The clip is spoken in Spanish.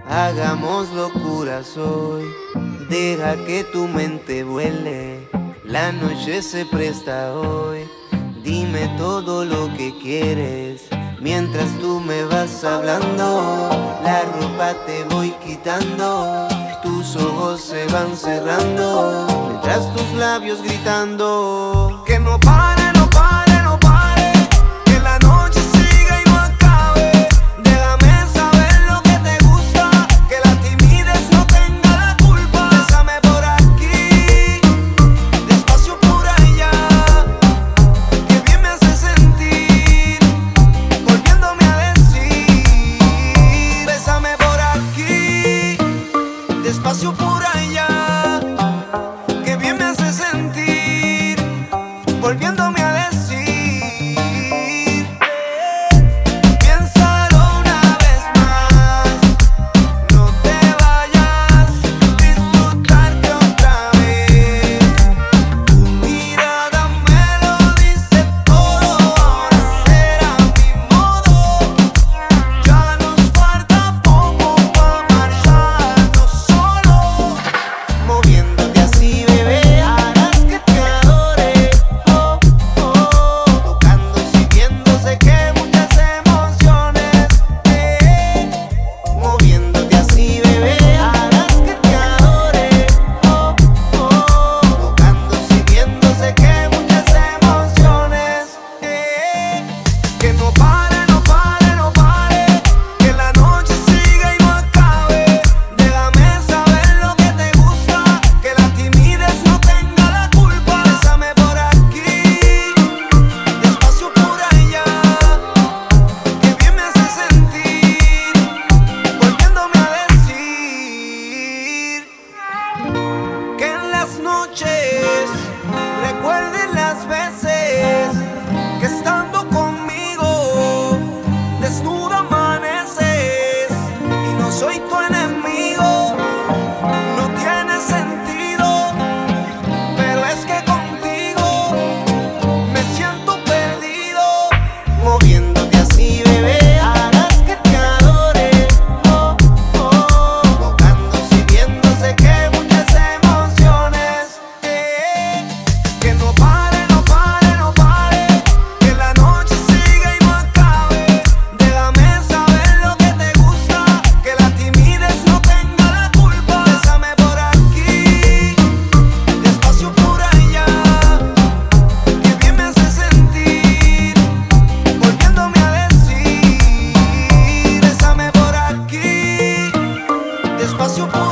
Hagamos locuras hoy, deja que tu mente vuele. La noche se presta hoy, dime todo lo que quieres. Mientras tú me vas hablando, la ropa te voy quitando. Tus ojos se van cerrando, mientras tus labios gritando. Que no pare, no pare, no pare, que la noche siga y no acabe. Déjame saber lo que te gusta, que la timidez no tenga la culpa. Bésame por aquí, despacio por allá, que bien me hace sentir, volviéndome a decir. Bésame por aquí, despacio por allá, que bien me hace sentir, volviéndome a decir. Piénsalo una vez más, no te vayas, disfrutarte otra vez. Tu mirada me lo dice todo, ahora será mi modo. Ya nos falta poco para marcharnos solo. Moviéndote así, bebé, harás que te adore. Oh, oh, tocando, siguiéndose que muchas emociones. Moviéndote así, bebé, harás que te adore. Oh, oh, tocando, siguiéndose que muchas emociones. Que no pare, no pare, no pare, que la noche siga y no acabe. Déjame saber lo que te gusta, que la timidez no tenga la culpa. Bésame por aquí, despacio por allá, que bien me hace sentir, volviéndome a decir. Que en las noches recuerdes las veces que estando conmigo desnuda amaneces y no soy tu enemigo. No tiene sentido, pero es que contigo me siento perdido. Moviéndote así, bebé, harás que te adore. Oh, oh, tocando, siguiéndose que muchas emociones. Que no pare, no pare, no pare, que la noche siga y no acabe. Déjame saber lo que te gusta, que la timidez no tenga la culpa. Bésame por aquí, despacio por allá, que bien me hace sentir, volviéndome a decir. Bésame por aquí, despacio por